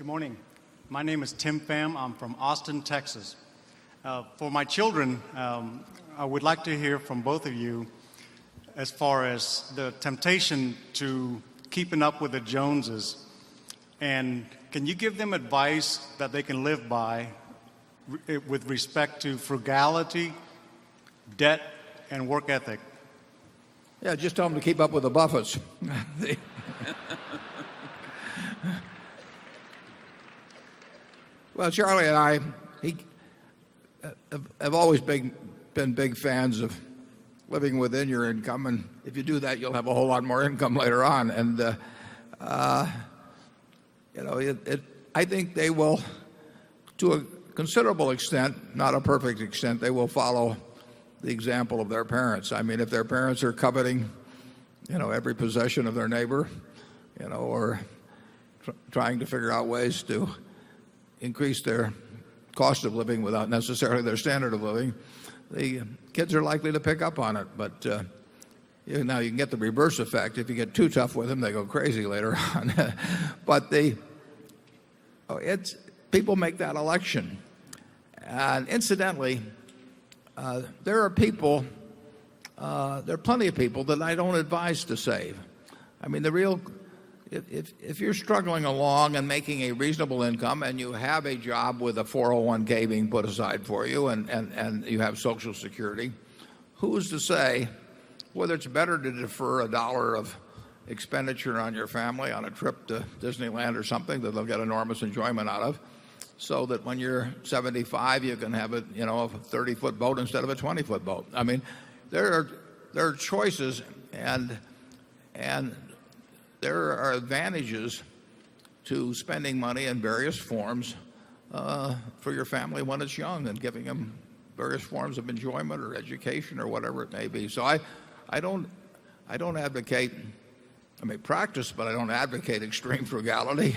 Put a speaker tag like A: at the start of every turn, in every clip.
A: good morning. My name is Tim Pham. I'm from Austin, Texas. For my children, I would like to hear from both of you as far as the temptation to keeping up with the Joneses. And can you give them advice that they can live by with respect to frugality, debt, and work ethic?
B: Yeah, just tell them to keep up with the Buffetts. Well, Charlie and I have always been big fans of living within your income, and if you do that, you'll have a whole lot more income later on. And I think they will, to a considerable extent, not a perfect extent, they will follow the example of their parents. I mean, if their parents are coveting, every possession of their neighbor, or trying to figure out ways to increase their cost of living without necessarily their standard of living, the kids are likely to pick up on it. But now you can get the reverse effect. If you get too tough with them, they go crazy later on. But people make that election. And incidentally, there are plenty of people that I don't advise to save. I mean, if you're struggling along and making a reasonable income and you have a job with a 401k being put aside for you and you have Social Security, who's to say whether it's better to defer $1 of expenditure on your family on a trip to Disneyland or something that they'll get enormous enjoyment out of, so that when you're 75 you can have a 30-foot boat instead of a 20-foot boat. I mean, there are choices, and there are advantages to spending money in various forms for your family when it's young, and giving them various forms of enjoyment or education or whatever it may be. So I don't advocate, I may practice, but I don't advocate extreme frugality.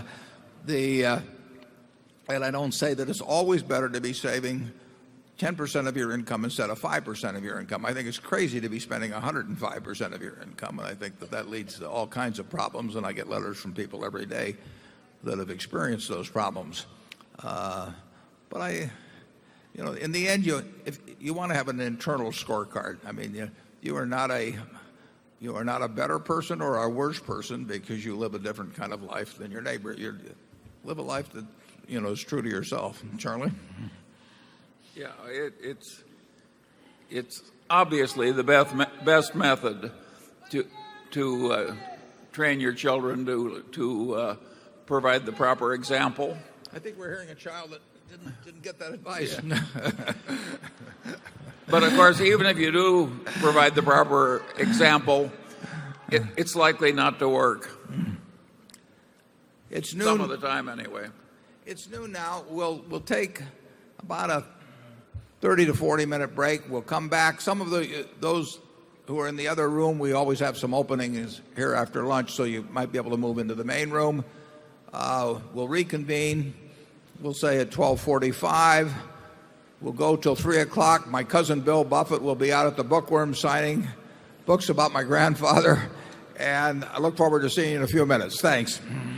B: And I don't say that it's always better to be saving 10% of your income instead of 5% of your income. I think it's crazy to be spending 105% of your income, and I think that leads to all kinds of problems, and I get letters from people every day that have experienced those problems. But in the end, if you want to have an internal scorecard. I mean, you are not a better person or a worse person because you live a different kind of life than your neighbor. You live a life that is true to yourself. Charlie?
C: Yeah, it's obviously the best method to train your children to provide the proper example.
B: I think we're hearing a child that didn't get that advice.
C: Yeah. But of course, even if you do provide the proper example, it's likely not to work.
B: It's noon.
C: Some of the time, anyway.
B: It's noon now. We'll take about a 30 to 40-minute break. We'll come back. Some of those who are in the other room, we always have some openings here after lunch, so you might be able to move into the main room. We'll reconvene. We'll say at 12:45. We'll go till 3 o'clock. My cousin Bill Buffett will be out at the Bookworm signing books about my grandfather. And I look forward to seeing you in a few minutes. Thanks.